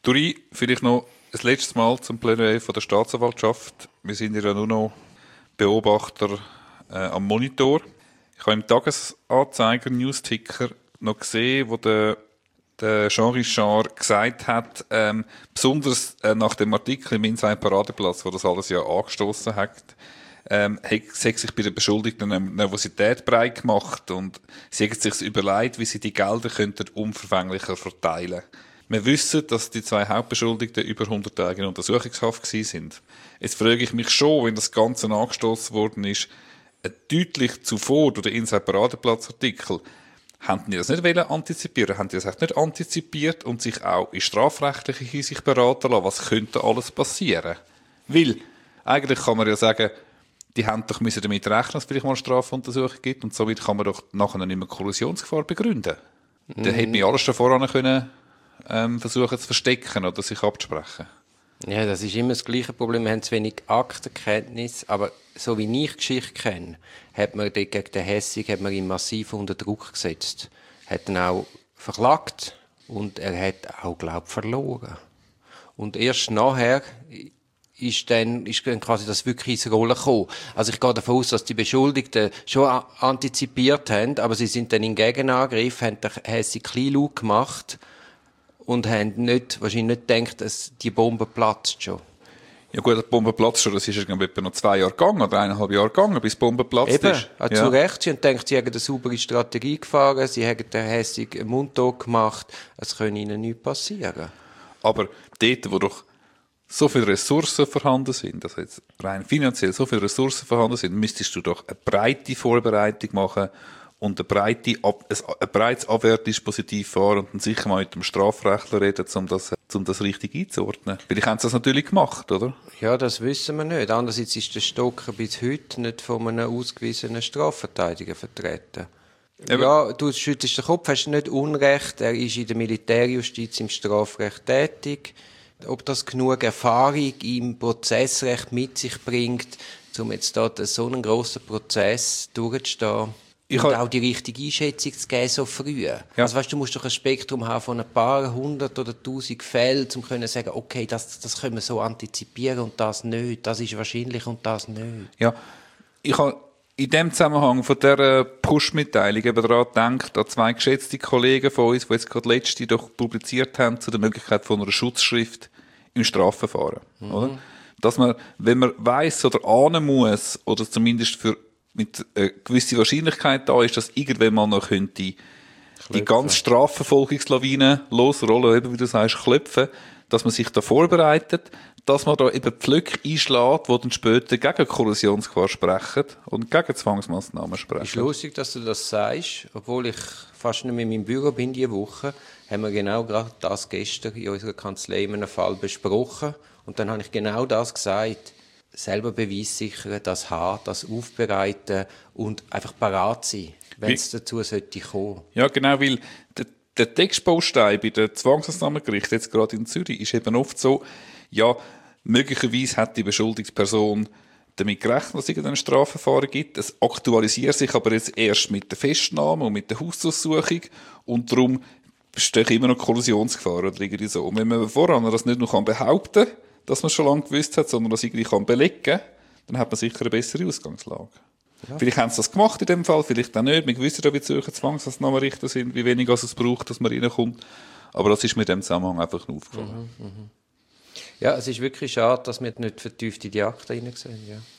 Duri, vielleicht noch ein letztes Mal zum Plädoyer von der Staatsanwaltschaft. Wir sind ja nur noch Beobachter am Monitor. Ich habe im Tagesanzeiger Newsticker noch gesehen, wo der Jean Richard gesagt hat, besonders nach dem Artikel im Inside Paradeplatz, wo das alles ja angestoßen hat, hat sich bei den Beschuldigten eine Nervosität breit gemacht und sie haben sich überlegt, wie sie die Gelder könnten umfänglicher verteilen. Wir wissen, dass die zwei Hauptbeschuldigten über 100 Tage in Untersuchungshaft gewesen sind. Jetzt frage ich mich schon, wenn das Ganze angestoßen worden ist, deutlich zuvor durch den Inside Paradeplatz Artikel, haben die das nicht antizipieren? Haben die das echt nicht antizipiert und sich auch in strafrechtlicher Hinsicht beraten lassen? Was könnte alles passieren? Weil, eigentlich kann man ja sagen, die haben doch müssen damit rechnen, dass es vielleicht mal eine Strafuntersuchung gibt und somit kann man doch nachher nicht mehr Kollusionsgefahr begründen. Dann hätte man alles davor können versuchen zu verstecken oder sich abzusprechen. Ja, das ist immer das gleiche Problem. Wir haben zu wenig Aktenkenntnis, aber so wie ich Geschichte kenne, hat man gegen den Hessig ihn massiv unter Druck gesetzt. Hat ihn auch verklagt und er hat auch, glaube ich, verloren. Und erst nachher ist dann quasi das wirklich ins Rollen gekommen. Also ich gehe davon aus, dass die Beschuldigten schon antizipiert haben, aber sie sind dann in Gegenangriff, haben den Hessig kleinlaut gemacht und haben wahrscheinlich nicht gedacht, dass die Bombe platzt schon. Ja gut, die Bombe platzt schon, das ist irgendwie etwa noch 2 Jahre gegangen oder 1,5 Jahre gegangen, bis die Bombe platzt ist. Ja. Zu Recht, sie haben gedacht, sie haben eine saubere Strategie gefahren, sie haben den Hessig mundtot gemacht, es kann ihnen nichts passieren. Aber dort, wo doch so viele Ressourcen vorhanden sind, also jetzt rein finanziell so viele Ressourcen vorhanden sind, müsstest du doch eine breite Vorbereitung machen und ein breites Abwehrdispositiv fahren und dann sicher mal mit dem Strafrechtler reden, um das richtig einzuordnen. Vielleicht haben sie das natürlich gemacht, oder? Ja, das wissen wir nicht. Andererseits ist der Stocker bis heute nicht von einem ausgewiesenen Strafverteidiger vertreten. Ja, du schüttelst den Kopf, hast nicht Unrecht. Er ist in der Militärjustiz im Strafrecht tätig. Ob das genug Erfahrung im Prozessrecht mit sich bringt, um jetzt da so einen grossen Prozess durchzustehen und auch die richtige Einschätzung zu geben, so früh. Ja. Also weißt, du musst doch ein Spektrum haben von ein paar 100 oder 1000 Fällen, um zu sagen, okay, das können wir so antizipieren und das nicht, das ist wahrscheinlich und das nicht. Ja, ich habe in dem Zusammenhang von dieser Push-Mitteilung eben daran gedacht, an 2 geschätzte Kollegen von uns, die jetzt gerade letzte doch publiziert haben zu der Möglichkeit von einer Schutzschrift im Strafverfahren. Oder? Dass man, wenn man weiss oder ahnen muss, oder zumindest mit gewisser Wahrscheinlichkeit da ist, dass irgendwann mal noch könnte die ganze Strafverfolgungslawine losrollen, eben wie du sagst, klopfen, dass man sich da vorbereitet, dass man da eben Pflöcke einschlägt, die dann später gegen Kollusionsgefahr sprechen und gegen Zwangsmassnahmen sprechen. Es ist lustig, dass du das sagst, obwohl ich fast nicht mehr in meinem Büro bin diese Woche, haben wir genau gerade das gestern in unserer Kanzlei in einem Fall besprochen und dann habe ich genau das gesagt. Selber Beweis sichern, das haben, das aufbereiten und einfach parat sein, wenn es dazu sollte kommen. Ja, genau, weil der Textbaustein bei den Zwangsmassnahmengerichten, jetzt gerade in Zürich, ist eben oft so, ja, möglicherweise hat die beschuldigte Person damit gerechnet, dass es irgendein Strafverfahren gibt. Es aktualisiert sich aber jetzt erst mit der Festnahme und mit der Hausdurchsuchung und darum besteht immer noch Kollusionsgefahr oder irgendwie so. Und wenn man voran das nicht nur behaupten kann, dass man es schon lange gewusst hat, sondern das irgendwie belegen kann, dann hat man sicher eine bessere Ausgangslage. Ja. Vielleicht haben sie das gemacht in dem Fall, vielleicht auch nicht. Wir wissen ja, wie Zürcher Zwangsmassnahmenrichter sind, wie wenig es braucht, dass man reinkommt. Aber das ist mir in dem Zusammenhang einfach nur aufgefallen. Ja, es ist wirklich schade, dass wir nicht vertieft in die Akte hineinsehen. Ja.